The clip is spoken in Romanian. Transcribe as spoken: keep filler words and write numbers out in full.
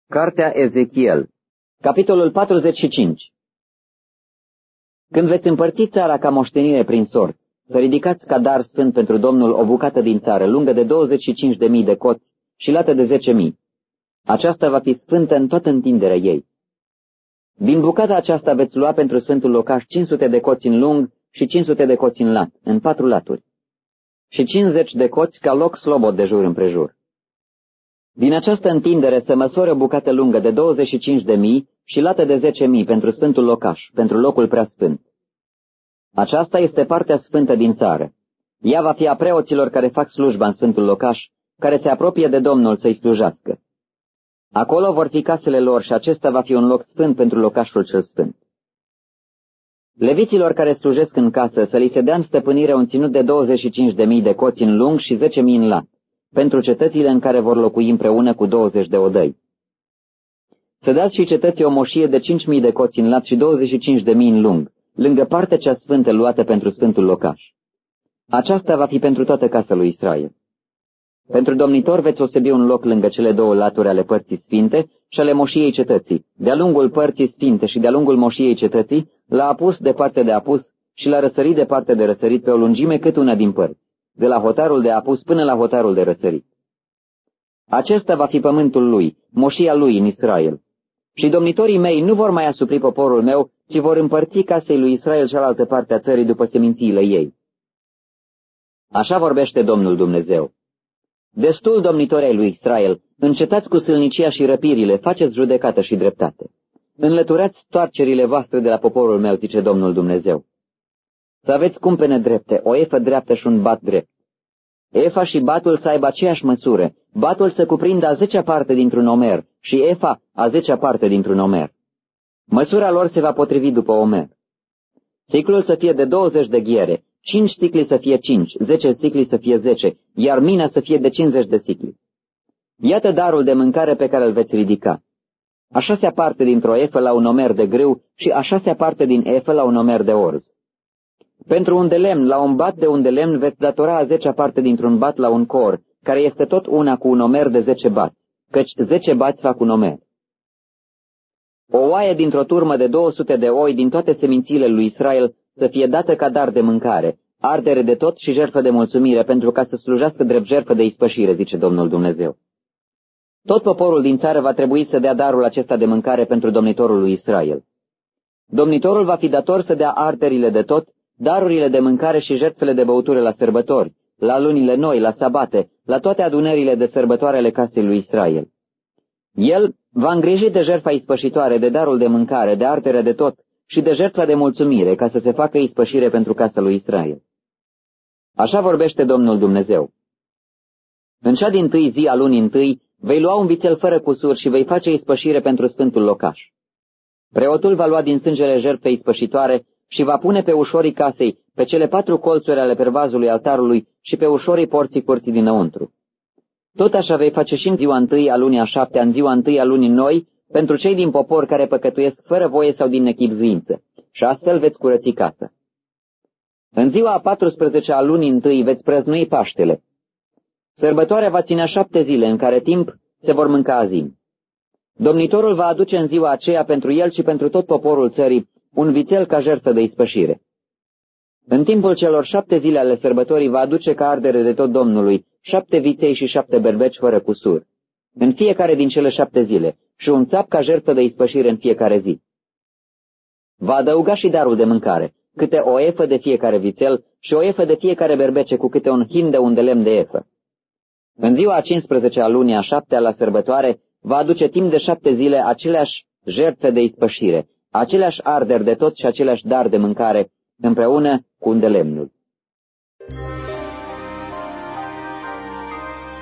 Cartea Ezechiel, capitolul patruzeci și cinci. Când veți împărți țara ca moștenire prin sorți, să ridicați ca dar sfânt pentru Domnul o bucată din țară, lungă de douăzeci și cinci de mii de coți și lată de zece mii. Aceasta va fi sfântă în toată întinderea ei. Din bucata aceasta veți lua pentru sfântul locaș cinci sute de coți în lung și cinci sute de coți în lat, în patru laturi, și cincizeci de coți ca loc slobod de jur împrejur. Din această întindere să măsoare o bucată lungă de douăzeci și cinci de mii și lată de zece mii pentru sfântul locaș, pentru locul preasfânt. Aceasta este partea sfântă din țară. Ea va fi a preoților care fac slujba în sfântul locaș, care se apropie de Domnul să-i slujească. Acolo vor fi casele lor și acesta va fi un loc sfânt pentru locașul cel sfânt. Leviților care slujesc în casă să li se dea în stăpânire un ținut de douăzeci și cinci de mii de coți în lung și zece mii în lat, pentru cetățile în care vor locui împreună cu douăzeci de odăi. Să dați și cetății o moșie de cinci mii de coți în lat și douăzeci și cinci de mii în lung, lângă partea cea sfântă luată pentru sfântul locaș. Aceasta va fi pentru toată casa lui Israel. Pentru domnitor veți osebi un loc lângă cele două laturi ale părții sfinte și ale moșiei cetății, de-a lungul părții sfinte și de-a lungul moșiei cetății, la apus de parte de apus și la răsărit de parte de răsărit pe o lungime cât una din părți, de la hotarul de apus până la hotarul de răsărit. Acesta va fi pământul lui, moșia lui în Israel. Și domnitorii mei nu vor mai asupri poporul meu, ci vor împărți casei lui Israel cealaltă parte a țării după semințiile ei. Așa vorbește Domnul Dumnezeu. Destul, domnitori ai lui Israel, încetați cu sâlnicia și răpirile, faceți judecată și dreptate. Înlăturați toarcerile voastre de la poporul meu, zice Domnul Dumnezeu. Să aveți cumpene drepte, o efă dreaptă și un bat drept. Efa și batul să aibă aceeași măsură, batul să cuprindă a zecea parte dintr-un omer și efa a zecea parte dintr-un omer. Măsura lor se va potrivi după omer. Siclul să fie de douăzeci de ghiere, cinci sicli să fie cinci, zece sicli să fie zece, iar mina să fie de cincizeci de sicli. Iată darul de mâncare pe care îl veți ridica. A șasea parte dintr-o efă la un omer de grâu și a șasea parte din efă la un omer de orz. Pentru un de lemn, la un bat de un de lemn veți datora a zecea parte dintr-un bat la un cor, care este tot una cu un omer de zece bați, căci zece bați fac un omer. O oaie dintr-o turmă de două sute de oi din toate semințiile lui Israel să fie dată ca dar de mâncare, ardere de tot și jertfă de mulțumire, pentru ca să slujească drept jertfă de ispășire, zice Domnul Dumnezeu. Tot poporul din țară va trebui să dea darul acesta de mâncare pentru domnitorul lui Israel. Domnitorul va fi dator să dea arderile de tot, darurile de mâncare și jertfele de băutură la sărbători, la lunile noi, la sabate, la toate adunările de sărbătoare ale casei lui Israel. El va îngriji de jertfa ispășitoare, de darul de mâncare, de ardere de tot și de jertfa de mulțumire, ca să se facă ispășire pentru casa lui Israel. Așa vorbește Domnul Dumnezeu. În cea dintâi zi a lunii întâi vei lua un vițel fără cusur și vei face ispășire pentru sfântul locaș. Preotul va lua din sângele jertfei ispășitoare și va pune pe ușorii casei, pe cele patru colțuri ale pervazului altarului și pe ușorii porții curții dinăuntru. Tot așa vei face și în ziua întâi a lunii a șaptea, în ziua întâi a lunii noi, pentru cei din popor care păcătuiesc fără voie sau din nechibzuință, și astfel veți curăți casa. În ziua a patrusprezecea a lunii întâi veți prăznui Paștele. Sărbătoarea va ține șapte zile, în care timp se vor mânca azim. Domnitorul va aduce în ziua aceea pentru el și pentru tot poporul țării un vițel ca jertfă de ispășire. În timpul celor șapte zile ale sărbătorii va aduce ca ardere de tot Domnului șapte viței și șapte berbeci fără cusur, în fiecare din cele șapte zile, și un țap ca jertfă de ispășire în fiecare zi. Va adăuga și darul de mâncare, câte o efă de fiecare vițel și o efă de fiecare berbece cu câte un hin de un de lemn de efă. În ziua a cincisprezecea a lunii a șaptea la sărbătoare va aduce timp de șapte zile aceleași jertfe de ispășire, aceleași arderi de tot și aceleași dar de mâncare, împreună cu un de lemnul.